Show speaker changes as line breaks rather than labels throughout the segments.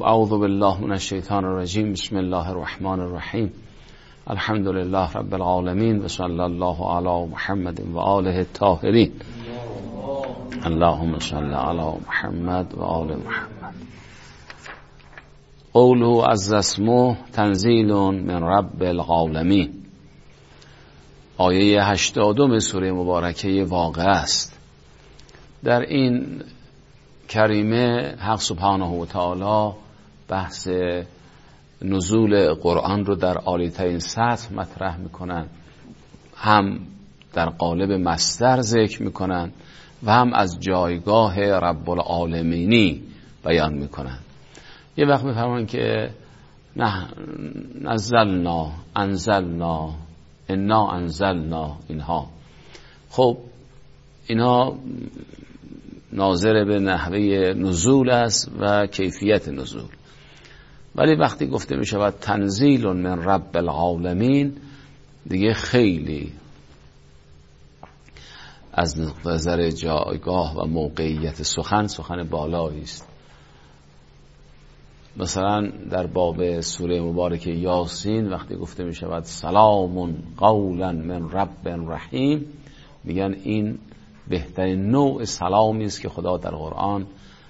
اعوذ بالله من الشیطان الرجیم. بسم الله الرحمن الرحیم. الحمد لله رب العالمین و صلی الله علی محمد و آله الطاهرین. اللهم صل علی محمد و آل محمد. قوله عز اسمه تنزیل من رب العالمین. آیه 80 سوره مبارکه واقعه است. در این کریمه حق سبحانه و تعالی بحث نزول قرآن رو در عالی‌ترین سطح مطرح میکنن، هم در قالب مصدر ذکر میکنن و هم از جایگاه رب العالمینی بیان میکنن. یه وقت میفرمان که نه نزلنا انزلنا انا انزلنا، اینها خب اینا ناظر به نحوه نزول است و کیفیت نزول. ولی وقتی گفته می شود تنزیل من رب العالمین، دیگه خیلی از نظر جایگاه و موقعیت سخن بالایی است. مثلا در باب سوره مبارکه یاسین وقتی گفته می شود سلام قولا من رب رحیم، میگن این بهترین نوع سلامی است که خدا در قرآن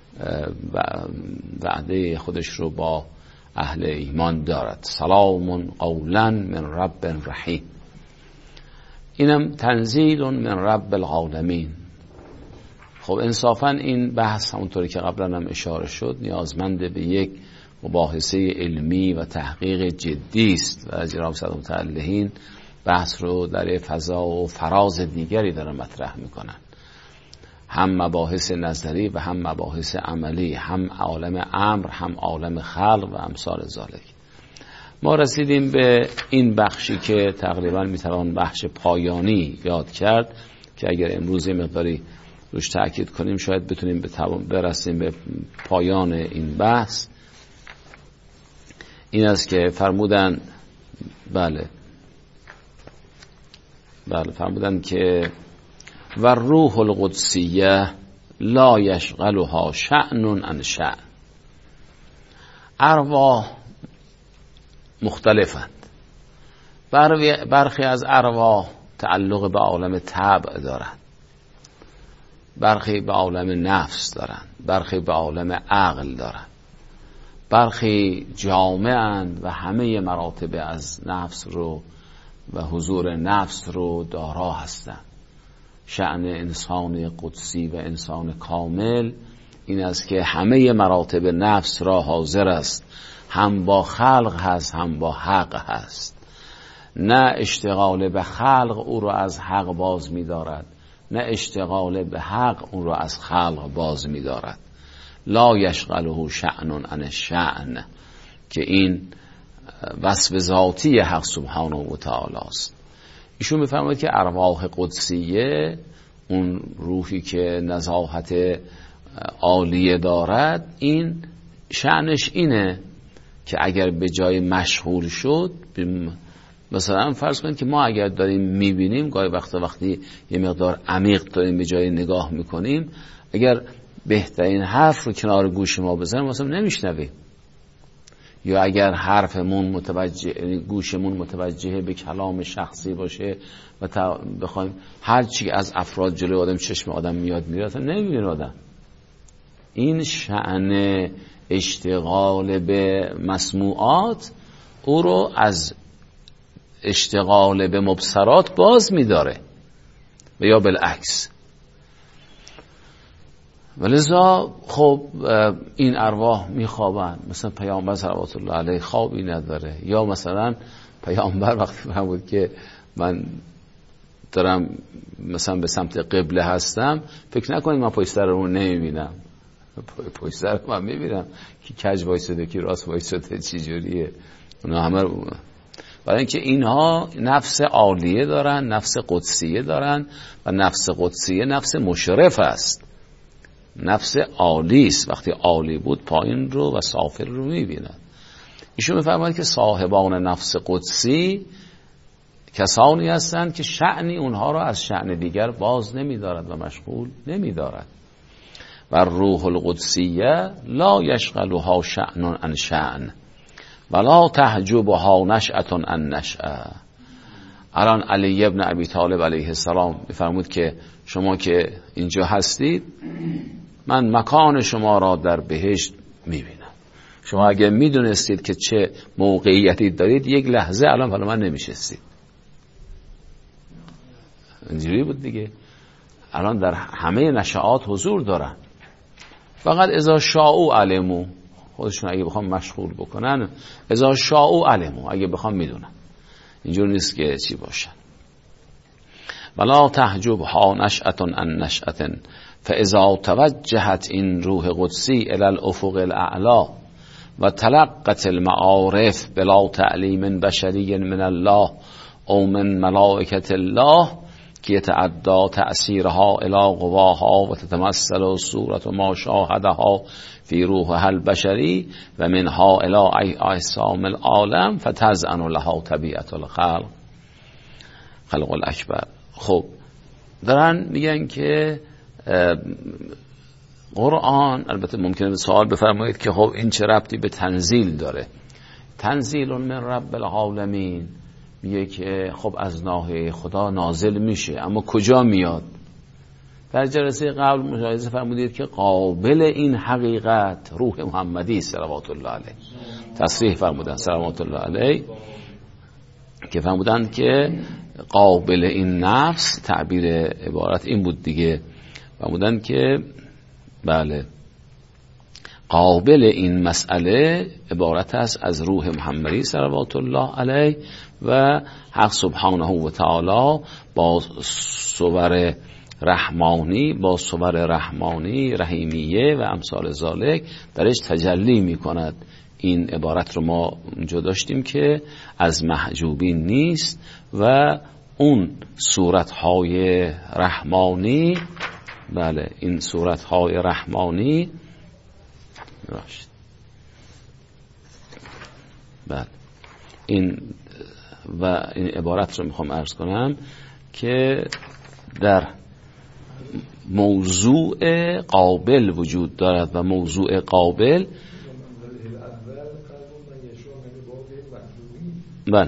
وعده خودش رو با اهل ایمان دارد. سلام قولا من رب رحیم. اینم تنزیل من رب العالمین. خب انصافا این بحث همونطوری که قبلا هم اشاره شد نیازمند به یک مباحثه علمی و تحقیق جدی است و جناب صدر متعلقین بحث رو در فضا و فراز دیگری دارن مطرح میکنن، هم مباحث نظری و هم مباحث عملی، هم عالم امر هم عالم خلق و امثال ذالک. ما رسیدیم به این بخشی که تقریبا میتوان بخش پایانی یاد کرد که اگر امروز یه مقداری روش تأکید کنیم شاید بتونیم برسیم به پایان این بحث. این است که فرمودن فرمودن که و روح القدسیه لا یشغلها شأن عن شأن. ارواح مختلفند. برخی از ارواح تعلق به عالم طبع دارند، برخی به عالم نفس دارند، برخی به عالم عقل دارند، برخی جامعند و همه مراتب از نفس رو و حضور نفس رو دارا هستند. شأن انسان قدسی و انسان کامل این است که همه مراتب نفس را حاضر است، هم با خلق هست هم با حق هست. نه اشتغال به خلق او را از حق باز می دارد، نه اشتغال به حق او را از خلق باز می دارد. لا یشغله شأن عن شأن، که این وصف ذاتی حق سبحانه و تعالی است. ایشون میفرماید که ارواح قدسیه، اون روحی که نزاهت عالیه دارد، این شأنش اینه که اگر به جای مشغول شد، مثلا فرض کنید که ما اگر داریم میبینیم گاهی وقتی یه مقدار عمیق داریم به جای نگاه میکنیم، اگر بهترین حرف رو کنار گوش ما بزنیم مثلا نمیشنویم، یا اگر حرفمون گوشمون متوجه به کلام شخصی باشه و بخوایم هر چی از افراد جلوی آدم چشم آدم میاد میره اصلا نمیبینه آدم. این شأن اشتغال به مسموعات او رو از اشتغال به مبصرات باز میداره و یا بالعکس. ولذا خب این ارواح میخوابن. مثلا پیامبر صلوات الله علیه خوابی نداره، یا مثلا پیامبر وقتی فرمود که من دارم مثلا به سمت قبله هستم، فکر نکنید من پشت سر رو نمیبینم، پشت سر من میبینم که کج وایساده کی راست وایساده چی جوریه. اونا همه برای اینکه اینها نفس عالیه دارن، نفس قدسیه دارن و نفس قدسیه نفس مشرف است، نفس عالی است. وقتی عالی بود پایین رو و سافل رو میبیند. ایشون میفرماید که صاحبان نفس قدسی کسانی هستند که شأنی اونها رو از شأن دیگر باز نمیدارد و مشغول نمیدارد. و روح القدسیه لا یشغلها شأن عن شأن ولا تحجبها نشأة عن نشأة. الان علی ابن ابی طالب علیه السلام میفرمود که شما که اینجا هستید من مکان شما را در بهشت میبینم. شما اگه میدونستید که چه موقعیتی دارید یک لحظه الان فلان من نمیشستید. اینجوری بود دیگه. الان در همه نشعات حضور دارن، فقط اذا شاءوا علموا، خودشون اگه بخوام مشغول بکنن اذا شاءوا علموا، اگه بخوام میدونن. اینجور نیست که چی باشن. ولا تحجبها نشأة عن نشأة فاذا توجهت این روح قدسی الى الافق الاعلی و تلقت المعارف بلا تعلیم بشری من الله او من ملائکة الله که یتعدى تأثیرها الى قواها و تتمثل صورت ما شاهدها فی روحها البشری و منها الى اجسام العالم فتزعن لها طبیعت الخلق خلق الاکبر. خب دارن میگن که قرآن، البته ممکنه سوال بفرمایید که خب این چه ربطی به تنزیل داره؟ تنزیل من رب العالمین، میگه که خب از ناحیه خدا نازل میشه، اما کجا میاد؟ در جلسه قبل مشاهده فرمودید که قابل این حقیقت روح محمدی صلوات الله علیه تصریح فرمودن صلوات الله علیه، که فرمودن که قابل این نفس، تعبیر عبارت این بود دیگه، فرمودن که بله قابل این مسئله عبارت است از روح محمدی صلوات الله علیه و حق سبحانه و تعالی با صور رحمانی رحیمیه و امثال ذالک درش تجلی می کند. این عبارت رو ما اونجا داشتیم که از محجوبین نیست و اون صورتهای رحمانی، بله این صورتهای رحمانی بله این و این عبارت رو میخوام عرض کنم که در موضوع قابل وجود دارد و موضوع قابل بله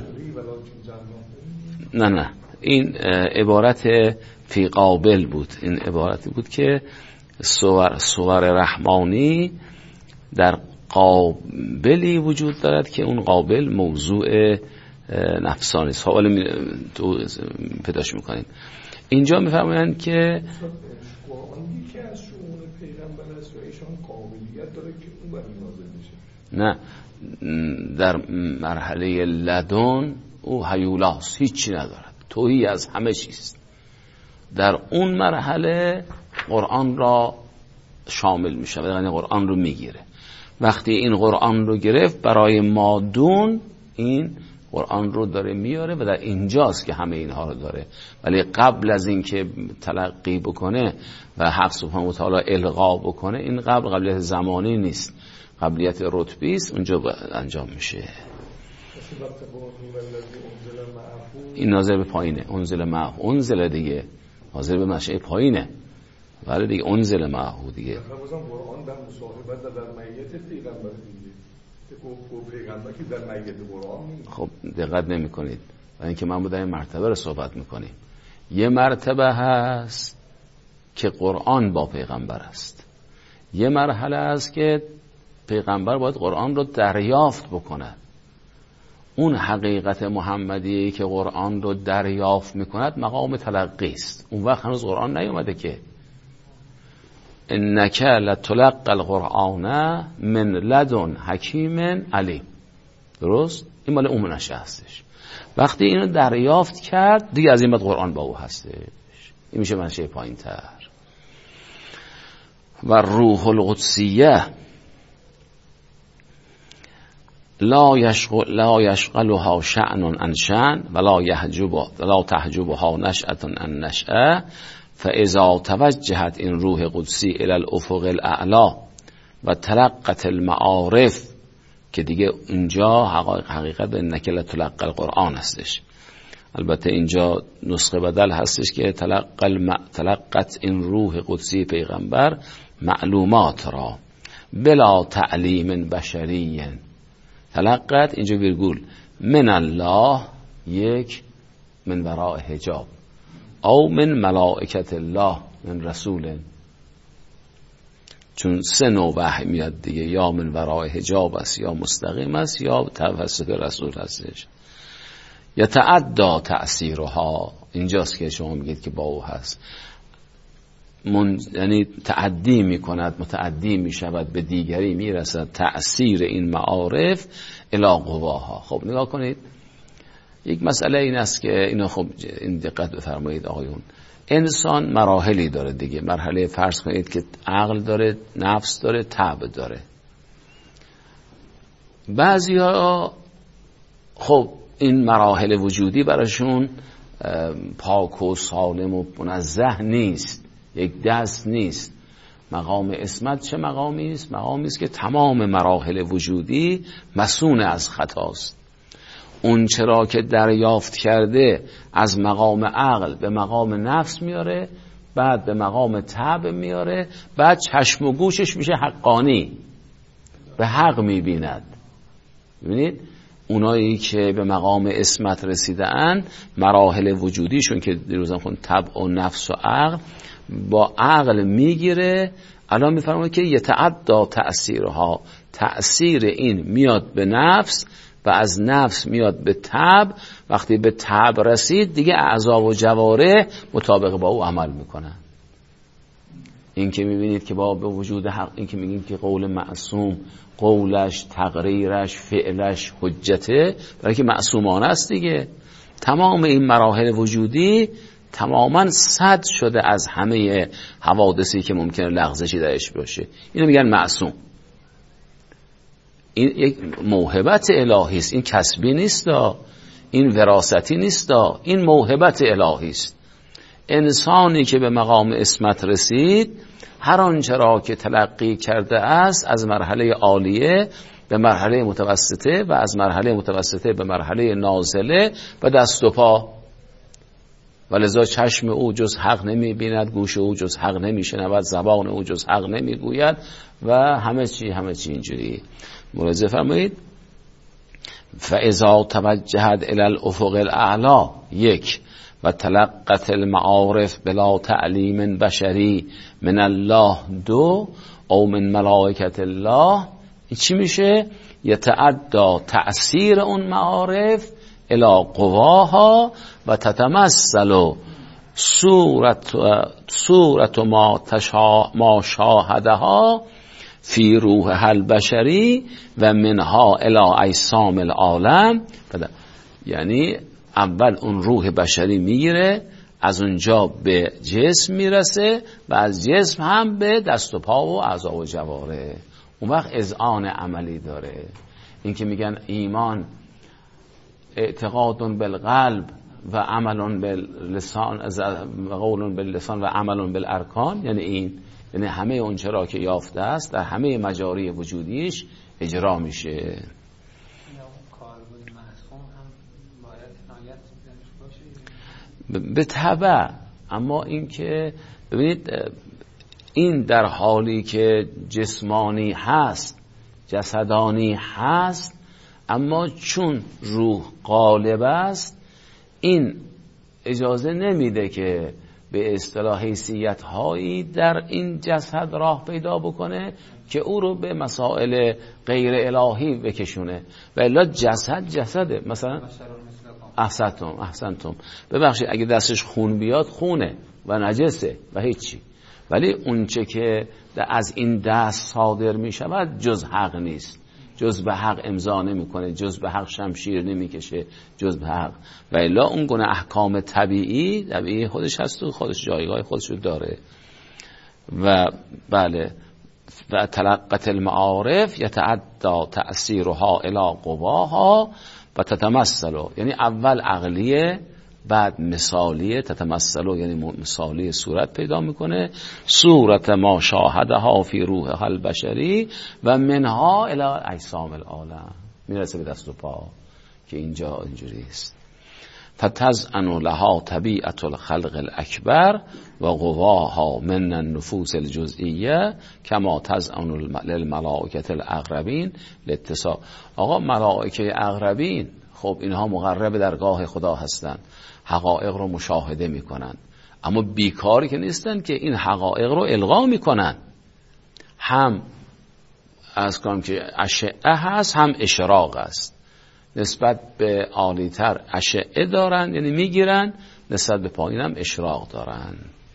نه این عبارت فی قابل بود، این عبارتی بود که صور رحمانی در قابلی وجود دارد که اون قابل موضوع نفسانی است. حالا تو پیداش میکنیم. اینجا میفرمایند که نه در مرحله لدن او هیولاست، هیچی ندارد، توهی از همه چیز. در اون مرحله قرآن را شامل میشه، یعنی قرآن رو میگیره. وقتی این قرآن رو گرفت برای مادون، این قرآن رو داره میاره و در اینجاست که همه اینها رو داره. ولی قبل از این که تلقی بکنه و حق سبحانه و تعالی القا بکنه، این قبلیت زمانی نیست، قبلیت رتبی است، اونجا انجام میشه. این ناظر به پایینه، انزل معه، انزل دیگه ناظر به مشعه پایینه، ولی دیگه انزل معه دیگه.
قرآن در مصاحبت و در میت پیغمبر دیگه، پیغمبر که در میت قرآن نیست.
خب دقت نمی کنید، و اینکه من بودم این مرتبه رو صحبت میکنیم. یه مرتبه هست که قرآن با پیغمبر است، یه مرحله هست که پیغمبر باید قرآن رو دریافت بکنه. اون حقیقت محمدی که قرآن رو دریافت میکند مقام تلقی است. اون وقت هنوز قرآن نیومده که انک لتلقی القرآن من لدن حکیم علیم. درست؟ این مال اون منشه هستش. وقتی اینو دریافت کرد دیگه از این بعد قرآن با او هستش. این میشه منشه پایین تر. و روح القدسیه لا یشغلها شأن عن شأن ولا تحجبها نشأة عن نشأة فاذا توجهت این روح قدسی الى الافق الاعلی و تلقت المعارف، که دیگه اینجا حقیقت انک لتلقی القرآن هستش. البته اینجا نسخه بدل هستش که تلقت این روح قدسی پیغمبر معلومات را بلا تعلیم بشری تلقت، اینجا ویرگول، من الله، یک، من وراء حجاب، او من ملائکت الله، من رسول، چون سه نوع وحی میاد دیگه، یا من وراء حجاب است، یا مستقیم است، یا توسط رسول هستش. یتعدی تأثیرها، اینجاست که شما میگید که با او هست، یعنی تعدی میکند، متعدی میشود، به دیگری میرسد تأثیر این معارف الی قواها. خب نگاه کنید، یک مسئله این است که اینو خب این دقت بفرمایید آقایون، انسان مراحلی داره دیگه. مرحله فرض کنید که عقل داره، نفس داره، طبع داره. بعضیا خب این مراحل وجودی براشون پاک و سالم و منزه نیست، یک دست نیست. مقام عصمت چه مقامی است؟ مقامی است که تمام مراحل وجودی مسون از خطاست. اون چرا که دریافت کرده از مقام عقل به مقام نفس میاره، بعد به مقام طبع میاره، بعد چشم و گوشش میشه حقانی، به حق میبیند. ببینید اونایی که به مقام عصمت رسیدن، مراحل وجودیشون که دیروزم خون طبع و نفس و عقل، با عقل میگیره. الان میفرماید که یتعدی تأثیرها، تأثیر این میاد به نفس و از نفس میاد به طبع. وقتی به طبع رسید دیگه اعضا و جوارح مطابق با او عمل میکنن. این که میبینید که با به وجود حق، این که میگیم که قول معصوم، قولش، تقریرش، فعلش حجته، برای که معصومانه است دیگه. تمام این مراحل وجودی تماما صد شده از همه حوادثی که ممکنه لغزشی درش باشه. اینو میگن معصوم. این یک موهبت الهی است، این کسبی نیست، این وراثتی نیست، این موهبت الهی است. انسانی که به مقام عصمت رسید، هر آنچه را که تلقی کرده است از مرحله عالیه به مرحله متوسطه و از مرحله متوسطه به مرحله نازله و دست و پا، ولذا چشم او جز حق نمی بیند، گوش او جز حق نمی شنود، زبان او جز حق نمی گوید و همه چی اینجوری. ملاحظه فرمایید. فاذا توجهت الی الافق الاعلی، یک، و تلقت المعارف بلا تعلیم بشری من الله، دو، او من ملائکت الله، این چی میشه؟ یتعدی تأثیر اون معارف الی قواها و تتمثل صورت ما شاهدها فی روح البشری و منها الی اجسام العالم. یعنی اول اون روح بشری میگیره، از اونجا به جسم میرسه و از جسم هم به دست و پا و اعضا و جوارح. اون وقت اذعان عملی داره. این که میگن ایمان اعتقاد بالقلب و عمل باللسان، قول باللسان و عمل بالارکان، یعنی این، یعنی همه اون چرا که یافته است در همه مجاری وجودیش اجرا میشه. به طبع. اما این که ببینید، این در حالی که جسمانی هست، جسدانی هست، اما چون روح غالب است، این اجازه نمیده که به اصطلاح حیثیت هایی در این جسد راه پیدا بکنه که او رو به مسائل غیر الهی بکشونه. و الا جسده. مثلا احسنتم ببخشید، اگه دستش خون بیاد خونه و نجسه و هیچی، ولی اونچه که از این دست صادر می شود جز حق نیست، جز به حق امضا نمی کنه، جز به حق شمشیر نمی کشه، جز به حق. و الا اون گونه احکام طبیعی خودش هست و خودش جایگاه خودش رو داره. و بله، و تلقت المعارف یتعدی تأثیرها الی قواها و تتمثل، یعنی اول عقلیه بعد مثالیه، تتمثل یعنی مثالی صورت پیدا میکنه، صورت ما شاهدها فی روح البشری و منها الی اجسام العالم، میرسه به دست و پا که اینجا اینجوری است. فتزعن لها طبیعت الخلق الاکبر و قواها من النفوس الجزئیه کما تزعن للملائکه الاقربین لاتصال. آقا ملائکه اقربین خب اینها مقرب درگاه خدا هستند، حقایق رو مشاهده میکنن، اما بیکاری که نیستن که این حقایق رو القا میکنن. هم از کنم که اشعه هست، هم اشراق است. نسبت به عالیتر اشعه دارن یعنی میگیرن، نسبت به پایین هم اشراق دارن.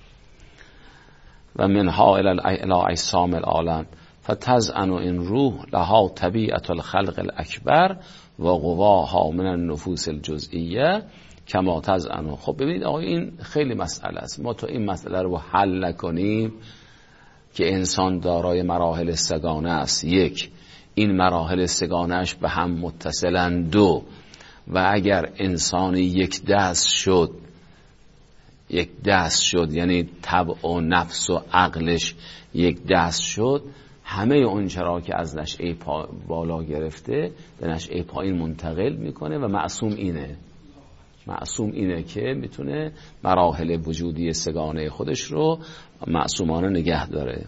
و منها الی اجسام العالم فتزعن این روح لها طبیعت الخلق الاکبر و قواها من النفوس الجزئیه کما تزعن. خب ببینید آقا این خیلی مسئله است. ما تو این مسئله رو حل نکنیم که انسان دارای مراحل سگانه است، یک، این مراحل سگانهش به هم متصلن، دو، و اگر انسانی یک دست شد یعنی طبع و نفس و عقلش یک دست شد، همه اون چرا که از نشأه بالا گرفته به نشأه پایین منتقل میکنه و معصوم اینه که میتونه مراحل وجودی سگانه خودش رو معصومانه نگه داره.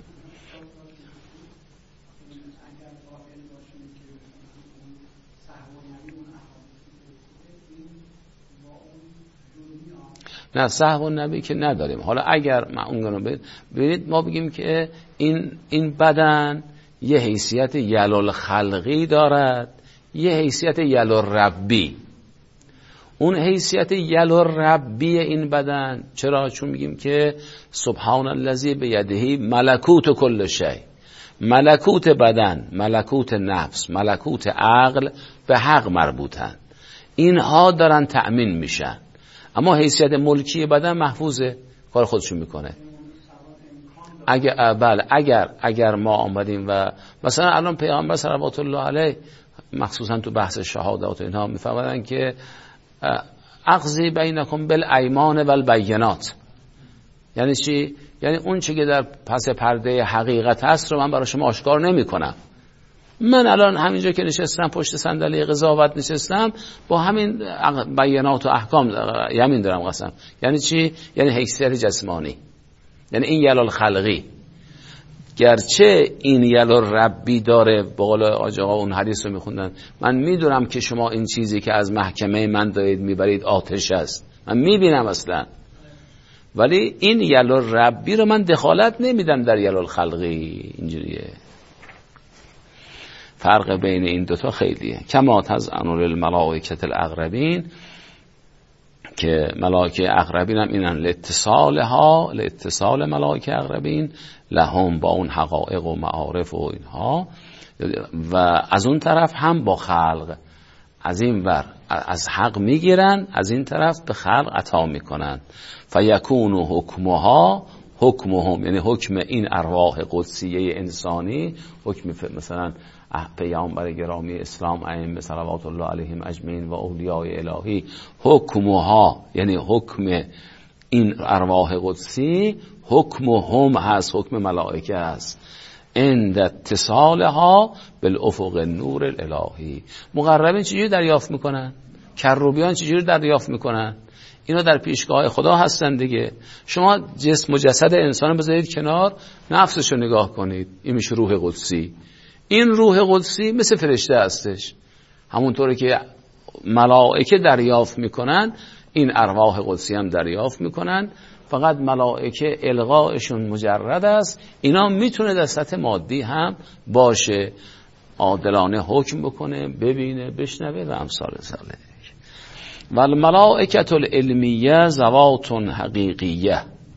نه سهو نبی که نداریم. حالا اگر ما اون ببینید ما بگیم که این بدن یه حیثیت یلال خلقی دارد، یه حیثیت یلال ربی. اون حیثیت یلال ربی این بدن چرا؟ چون میگیم که سبحان الذی بیده ملکوت کل شیء. ملکوت بدن، ملکوت نفس، ملکوت عقل به حق مربوطن، اینها دارن تأمین میشن. اما حیثیت ملکی بدن محفوظه، کار خودشون میکنه. اگر ما آمدیم و مثلا الان پیامبر صلوات الله علیه مخصوصا تو بحث شهادت و اینها میفرمایند که اقضی بینکم بالایمان والبینات. یعنی چی؟ یعنی اون چیزی که در پس پرده حقیقت هست رو من برای شما آشکار نمیکنم. من الان همینجا که نشستم پشت صندلی قضاوت نشستم، با همین بیانات و احکام یمین دارم قسم. یعنی چی؟ یعنی حیثیت جسمانی، یعنی این یلال خلقی. گرچه این یلال ربی داره، بقول آج آقا اون حدیث رو میخوندن، من میدونم که شما این چیزی که از محکمه من دارید میبرید آتش است، من میبینم اصلا، ولی این یلال ربی رو من دخالت نمیدم در یلال خلقی. اینجوریه. فرق بین این دوتا خیلیه. کما تزعن للملائکه الاقربین، که ملائکه اقربین هم اینن لاتصال ملائکه اقربین لهم با اون حقایق و معارف و اینها، و از اون طرف هم با خلق. از این ور از حق میگیرن، از این طرف به خلق عطا میکنن. فیکون حکمهم، یعنی حکم این ارواح قدسیه انسانی، حکم مثلا پیامبر گرامی اسلام ائمه صلوات الله علیهم اجمعین و اولیاء الهی، حکمها یعنی حکم این ارواح قدسی، حکمهم هست، حکم ملائکه هست. عند اتصالها بالافق النور الالهی. مقربین چجوری دریافت میکنن؟ کروبیان چجوری دریافت میکنن؟ اینا در پیشگاه خدا هستن دیگه. شما جسم و جسد انسان بذارید کنار، نفسشو نگاه کنید، این میشه روح قدسی. این روح قدسی مثل فرشته هستش، همونطوری که ملائکه دریافت میکنن این ارواح قدسی هم دریافت میکنن. فقط ملائکه القایشون مجرد است، اینا میتونه در سطح مادی هم باشه، عادلانه حکم بکنه، ببینه، بشنوه و امثال ذالک. و الملائکه العلمیه ذوات حقیقیه.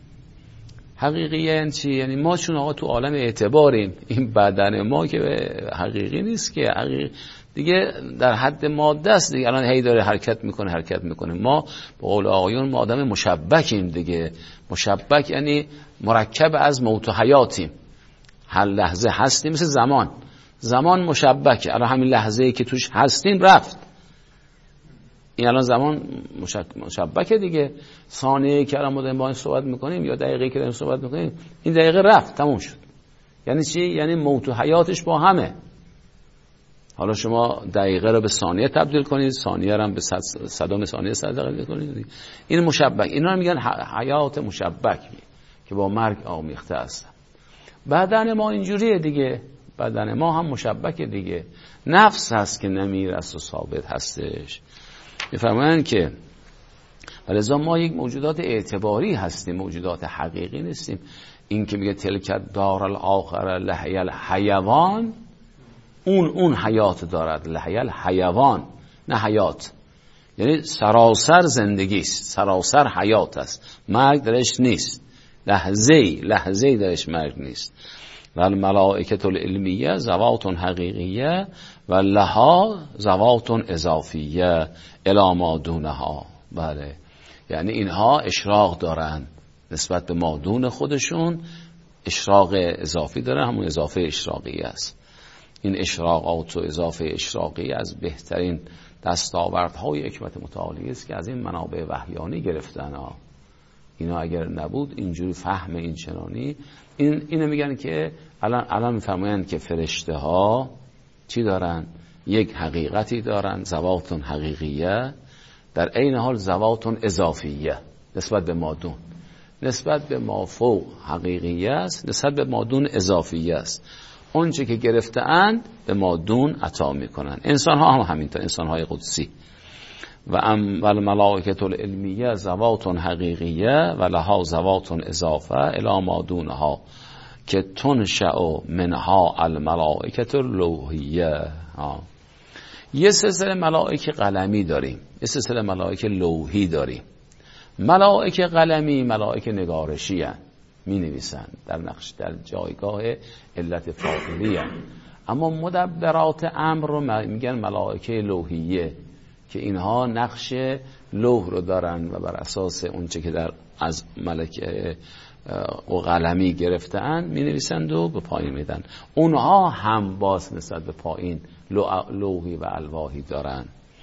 حقیقیه یعنی چی؟ یعنی ما چون آقا تو عالم اعتباریم، این بدن ما که حقیقی نیست که، دیگه در حد ماده است دیگه. الان هی داره حرکت میکنه. ما به قول آقایون ما آدم مشبکیم دیگه. مشبک یعنی مرکب از موت و حیاتیم، هر لحظه هستیم. مثل زمان مشبکه. الان همین لحظه‌ای که توش هستیم رفت، این الان زمان مشبکه دیگه. ثانیه‌ای که الان ما داریم با این صحبت میکنیم یا دقیقه‌ای که داریم صحبت میکنیم، این دقیقه رفت، تموم شد. یعنی چی؟ یعنی موت و حیاتش با همه. حالا شما دقیقه رو به ثانیه تبدیل کنید، ثانیه رو هم به صدم ثانیه تبدیل کنید. این مشبک، اینا رو میگن حیات مشبک که با مرگ آمیخته هستن. بدن ما اینجوریه دیگه، بدن ما هم مشبک دیگه، نفس هست که نمیرست و ثابت هستش. میفرمایند که ولذا ما یک موجودات اعتباری هستیم، موجودات حقیقی نیستیم. این که میگه تلک دار الاخره لحی الحیوان، اون حیات دارد، لحی الحیوان نه حیات، یعنی سراسر زندگی است، سراسر حیات است، مرگ درش نیست، لحظه درش مرگ نیست. و الملائکه العلمیه ذوات حقیقیه و لها ذوات اضافیه الی ما دونها. بله، یعنی اینها اشراق دارن نسبت به مادون خودشون، اشراق اضافی دارن، همون اضافه اشراقی است. این اشراقات و اضافه اشراقی از بهترین دستاوردهای حکمت متعالی است که از این منابع وحیانی گرفتن ها. اینا اگر نبود اینجوری فهم این چنانی، اینو میگن که الان میفرمایند که فرشته ها چی دارن؟ یک حقیقتی دارن، ذوات حقیقیه، در عین حال ذوات اضافیه نسبت به مادون، نسبت به ما فوق حقیقیه است، نسبت به مادون اضافیه است. اونچه که گرفته‌اند به مادون عطا میکنن. انسان ها هم همینطور، انسان های قدسی. و الملائکه العلمیه ذوات حقیقیه و لها ذوات اضافه الی ما دونها که تنشأ منها الملائکه اللوحیه. یه سلسله ملائکه قلمی داریم، یه سلسله ملائکه لوحی داریم. ملائکه قلمی ملائکه نگارشی هستند، می نویسن در نقش، در جایگاه علت فاعلی هستند. اما مدبرات امر رو میگن ملائکه لوحیه که اینها نقش لوح رو دارن و بر اساس اونچه که از ملائکه و قلمی گرفتن می نویسند و به پایین میدن. اونها هم باز نسبت به پایین لوحی و الواحی دارن.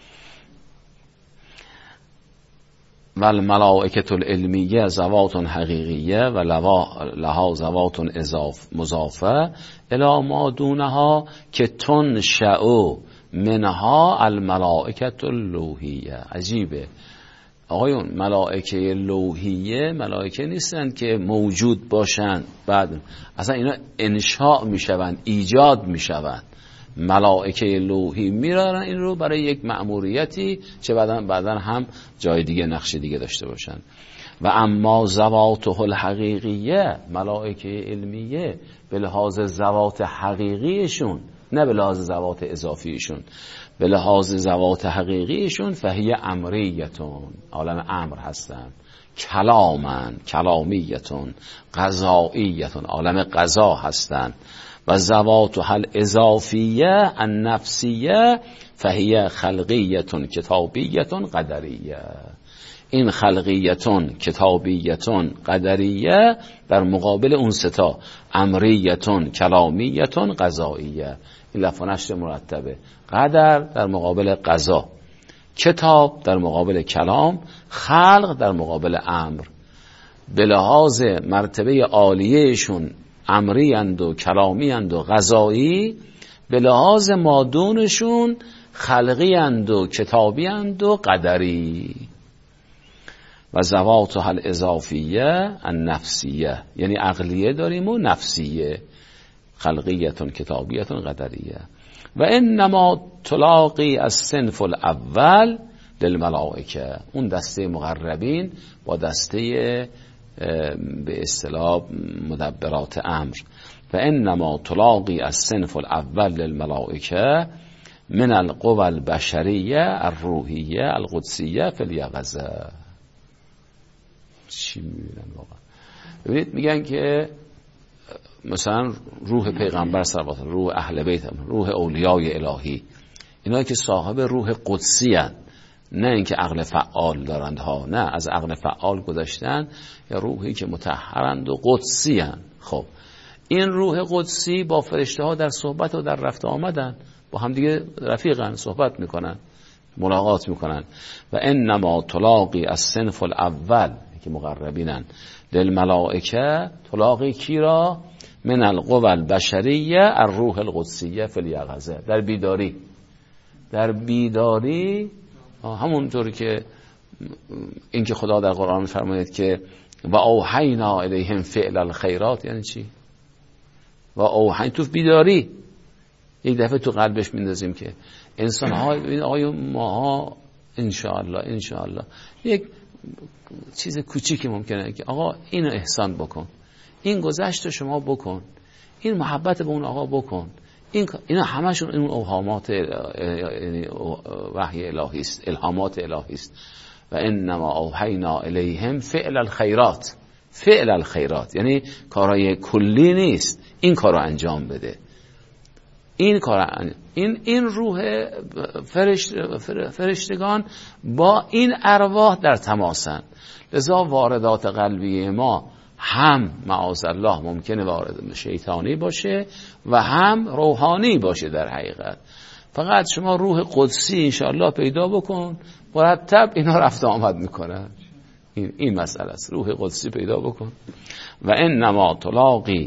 و الملائکه العلمیه ذوات حقیقیه و لها ذوات مضافه الی ما دونها که تنشأ منها الملائکه اللوحیه. عجیبه آقایون، ملائکه لوحیه ملائکه نیستند که موجود باشند، بعد اصلا اینا انشاء میشوند، ایجاد میشوند. ملائکه لوحی میرارن این رو برای یک مأموریتی چه بعدن هم جای دیگه نقش دیگه داشته باشن. و اما ذواته الحقیقیه، ملائکه علمیه به لحاظ ذوات حقیقیشون، نه به لحاظ ذوات اضافیشون، به لحاظ ذوات حقیقیشون فهی امریتون، عالم امر هستن، کلامن، کلامیتون، قضاییتون، عالم قضا هستن. و ذواتها الاضافیه النفسیه فهی خلقیتون کتابیتون قدریه. این خلقیتون کتابیتون قدریه در مقابل اون ستا امریتون کلامیتون قضاییه. این لفظ و نشر مرتبه. قدر در مقابل قضا، کتاب در مقابل کلام، خلق در مقابل امر. به لحاظ مرتبه عالیهشون امری اند و کلامی اند و قضایی، به لحاظ مادونشون خلقی اند و کتابی اند و قدری. و ذواتها الاضافیه النفسیه، یعنی عقلیه داریم و نفسیه، خلقیتون کتابیتون قدریه. و انما تلاقی از صنف الاول للملائکه، اون دسته مقربین با دسته به اصطلاح مدبرات امر. و انما تلاقی از صنف الاول للملائکه من القوى البشریه الروحیه القدسیه فی الیقظه. چی میبینن واقعا؟ ببینید میگن که مثلا روح پیغمبر صلوات الله، روح اهل بیت، روح اولیای الهی، اینا که صاحب روح قدسی هستند، نه اینکه عقل فعال دارند ها، نه، از عقل فعال گذشتن، یا روحی که مطهرند و قدسی هستند. خب این روح قدسی با فرشته ها در صحبت و در رفت آمدن، با هم دیگه رفیقن، صحبت میکنن، ملاقات میکنن. و انما تلاقی از صنف الاول که مقربینن للملائکه، تلاقی کی را؟ من القوى البشریه الروح القدسیه فی الیقظه. در بیداری همونطور که این که خدا در قرآن فرماید که و اوحینا الیهم فعل الخیرات، یعنی چی؟ و اوحی تو بیداری یک دفعه تو قلبش میندازیم که انسان ها آقای ماها انشاءالله یک چیز کوچیکی ممکنه که آقا اینو احسان بکن، این گذشت شما بکن، این محبت به اون آقا بکن، اینا همشون اون اوهامات یعنی وحی الهی است، الهامات الهی است. و انما اوحینا الیهم فعل الخیرات یعنی کارهای کلی نیست، این کارو انجام بده، این روح فرشتگان با این ارواح در تماسن. لذا واردات قلبی ما هم معاذالله ممکنه وارد شیطانی باشه و هم روحانی باشه. در حقیقت فقط شما روح قدسی انشاءالله پیدا بکن، مرتب اینا رفت آمد میکنن. این مسئله است، روح قدسی پیدا بکن. و انما تلاقی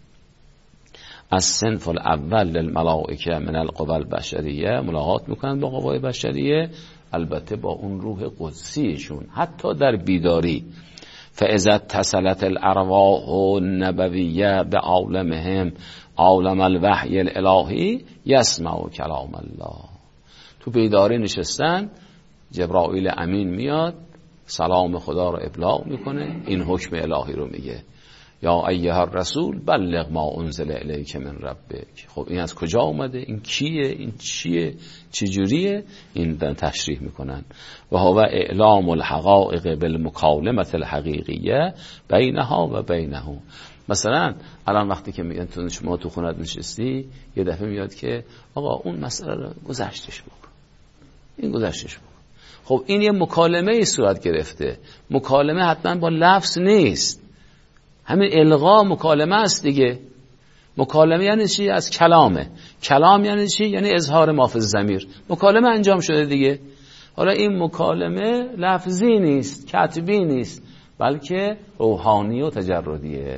از صنف الاول للملائکه من القوى البشریه، ملاقات میکنن با قوای بشریه، البته با اون روح قدسیشون حتی در بیداری. فاذا اتصلت الارواح النبویه به عالمهم عالم الوحی الالهی یسمع کلام الله. تو بیداری نشستن، جبرائیل امین میاد، سلام خدا رو ابلاغ میکنه، این حکم الهی رو میگه یا ایها الرسول بلغ ما انزل الیک من ربک. خب این از کجا اومده؟ این کیه؟ این چیه؟ چجوریه؟ این تشریح میکنن. و هو اعلام الحقائق بالمکالمه الحقیقیه بینها و بینه. مثلا الان وقتی که میگن شما تو خونت نشستی، یه دفعه میاد که آقا اون مسئله رو گذشتش بکن، این گذشتش بکن. خب این یه مکالمه ای صورت گرفته. مکالمه حتما با لفظ نیست، همین الغا مکالمه است دیگه. مکالمه یعنی چی؟ از کلامه. کلام یعنی چی؟ یعنی اظهار ما فی الضمیر. مکالمه انجام شده دیگه. حالا این مکالمه لفظی نیست، کتبی نیست، بلکه روحانی و تجردیه.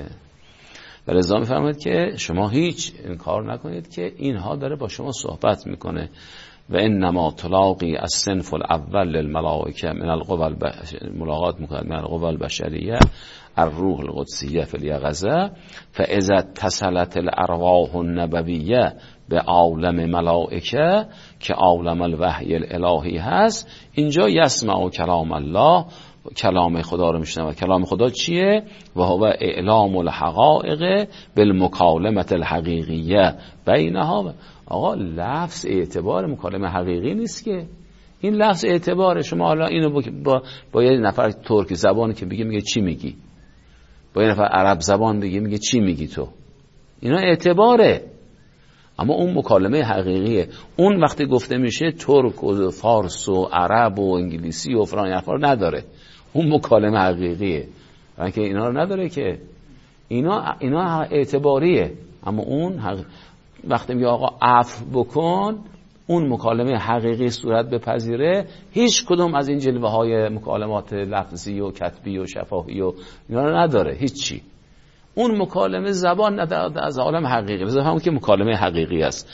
و لذا می‌فرماید که شما هیچ انکار نکنید که اینها داره با شما صحبت میکنه. و انما تلاقی از صنف الاول للملائکه من القوى ملاقات میکنه من القوى البشریه الروح القدسیه فی الیقظه. فاذا اتصلت الارواح النبویه به عالم ملائکه که عالم الوحی الالهی هست، اینجا یسمع کلام الله، کلام خدا رو میشنوه. کلام خدا چیه؟ و هو اعلام الحقائق بالمکالمه الحقیقیه بینها. آقا لفظ اعتبار مکالمه حقیقی نیست که، این لفظ اعتباره. شما حالا اینو با یه نفر ترک زبانی که میگه چی میگی، با یه نفر عرب زبان میگه چی میگی تو، اینا اعتباره. اما اون مکالمه حقیقیه. اون وقتی گفته میشه ترک و فارس و عرب و انگلیسی و فلان حرفا رو نداره، اون مکالمه حقیقیه. که اینا رو نداره که اینا اعتباریه. اما اون وقتی میگه آقا عفو بکن، اون مکالمه حقیقی صورت بپذیره. هیچ کدوم از این جلوه های مکالمات لفظی و کتبی و شفاهی و اینا رو نداره هیچی. اون مکالمه زبان از عالم حقیقی، مثلا همون که مکالمه حقیقی است.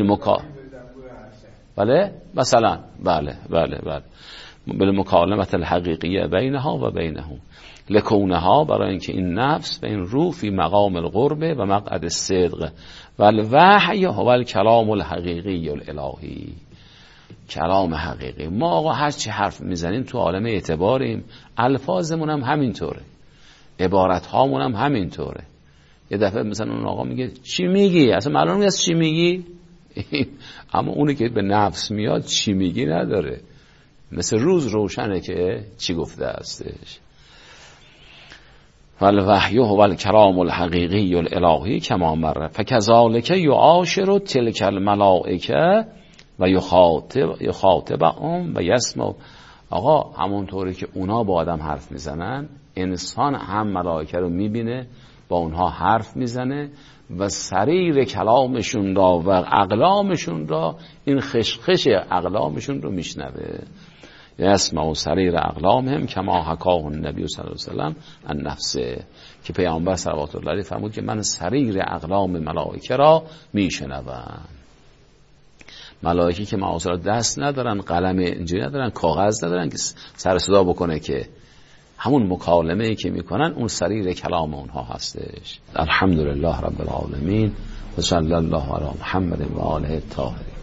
بله مثلا بله بالمکالمه الحقیقیه بینها و بینهم لکونها، برای اینکه این نفس و این روح فی مقام القرب و مقعد الصدق و الوحی هو الکلام الحقیقی الالهی. کلام حقیقی. ما آقا هر چی حرف میزنیم تو عالم اعتباریم، الفاظمون هم همینطوره، عبارت هامون هم همینطوره. یه دفعه مثلا اون آقا میگه چی میگی، اصلا معلوم نیست چی میگی اما اونی که به نفس میاد چی میگی نداره، مثل روز روشنه که چی گفته هستش. والوحی هو الکلام الحقیقی الالهی کما مر فکذالک یعاشر تلک الملائکه و یخاطبهم و یسمع. آقا همونطوری که اونا با آدم حرف میزنن، انسان هم ملائکه رو میبینه، با اونها حرف میزنه و سریر کلامشون را و اقلامشون را، این خشخش اقلامشون رو میشنوه. یسمع سریر اقلامهم کما حکاه النبی صلی الله علیه وسلم عن نفسه، که پیامبر صلوات الله علیه فرمود که من سریر اقلام ملائکه را میشنوم. ملائکه که معاصر دست ندارن، قلم اینجوری ندارن، کاغذ ندارن که سر صدا بکنه، که همون مکالمه‌ای که میکنن اون سریر کلام اونها هستش. الحمدلله رب العالمین و صلی الله علی محمد و آله الطاهرین.